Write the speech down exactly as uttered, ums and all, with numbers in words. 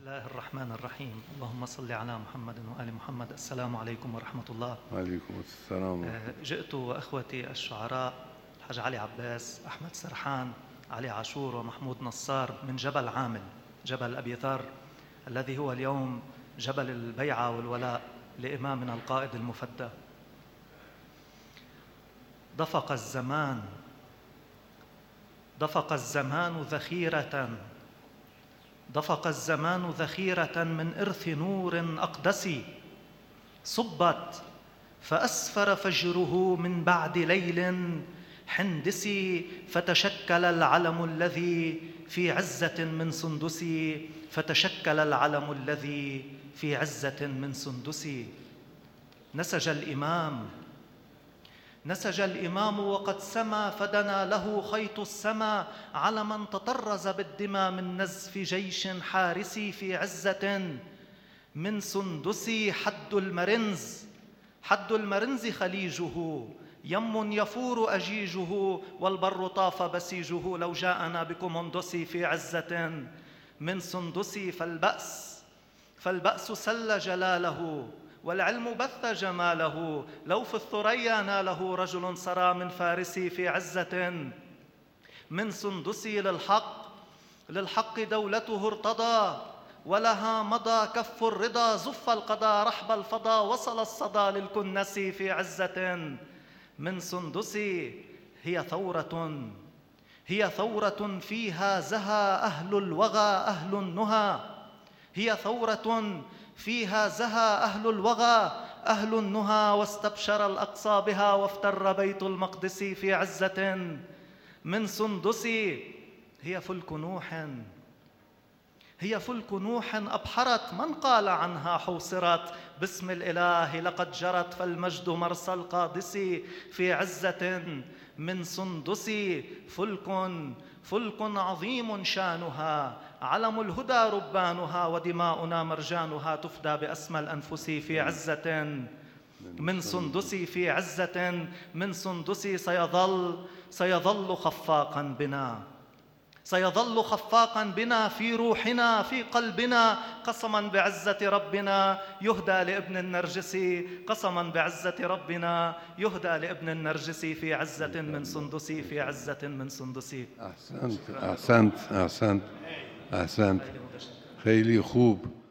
الله الرحمن الرحيم. اللهم صل على محمد وآل محمد. السلام عليكم ورحمة الله. وعليكم السلام. جئت وأخوتي الشعراء الحاج علي عباس، أحمد سرحان، علي عاشور ومحمود نصار من جبل عامل، جبل أبي ذر، الذي هو اليوم جبل البيعة والولاء لإمامنا القائد المفدى. دفق الزمان دفق الزمان ذخيرة دفق الزمان ذخيرة من إرث نور أقدسي، صبت فأسفر فجره من بعد ليل حندسي، فتشكل العلم الذي في عزة من سندسي، فتشكل العلم الذي في عزة من سندسي. نسج الإمام نسج الإمام وقد سما، فدنا له خيط السما علما تطرز بالدمى من نزف جيش حارسي في عزة من سندسي. حد المرنز حد المرنز خليجه، يم يفور أجيجه، والبر طاف بسيجه، لو جاءنا بكمندسي في عزة من سندسي. فالبأس فالبأس سل جلاله، والعلم بث جماله، لو في الثريا ناله رجل سرى من فارسي في عزة من سندسي. للحق للحق دولته ارتضى، ولها مضى كف الرضا، زف القضاء رحب الفضا، وصل الصدى للكنسي في عزة من سندسي. هي ثورة هي ثورة فيها زهى أهل الوغى أهل النهى، هي ثورة فيها زهى أهل الوغى أهل النهى، واستبشر الأقصى بها، وافتر بيت المقدس في عزة من سندسي. هي فلك نوح هي فلك نوح أبحرت، من قال عنها حوصرت، باسم الإله لقد جرت، فالمجد مرسى القادس في عزة من سندسي. فلك فلك عظيم شانها، علم الهدى ربانها، ودماؤنا مرجانها، تفدى بأسمى الأنفس في عزة من سندسي في عزة من سندسي. سيظل سيظل خفاقا بنا سيظل خفاقا بنا في روحنا في قلبنا، قسما بعزة ربنا يهدى لابن النرجسي، قسما بعزة ربنا يهدى لابن النرجسي في عزة من سندسي في عزة من سندسي. أحسنت أحسنت أحسنت أحسنت خيلي خوب.